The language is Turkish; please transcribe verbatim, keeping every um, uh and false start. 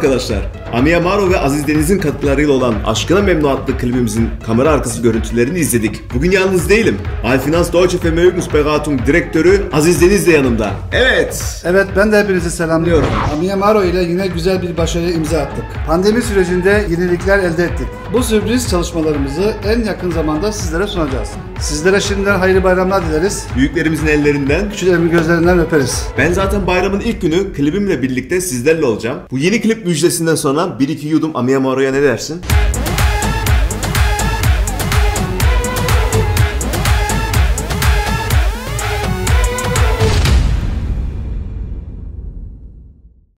arkadaşlar. Ami Amaro ve Aziz Deniz'in katkılarıyla olan Aşkına Memnu adlı klibimizin kamera arkası görüntülerini izledik. Bugün yalnız değilim. Alfinans Deutsche Vermögensberatung direktörü Aziz Deniz de yanımda. Evet. Evet, ben de hepinizi selamlıyorum. Ami Amaro ile yine güzel bir başarıya imza attık. Pandemi sürecinde yenilikler elde ettik. Bu sürpriz çalışmalarımızı en yakın zamanda sizlere sunacağız. Sizlere şimdiden hayırlı bayramlar dileriz. Büyüklerimizin ellerinden, Küçüklerimin gözlerinden öperiz. ben zaten bayramın ilk günü klibimle birlikte sizlerle olacağım. Bu yeni klip müjdesinden sonra bir iki yudum Ami Amaro'ya ne dersin?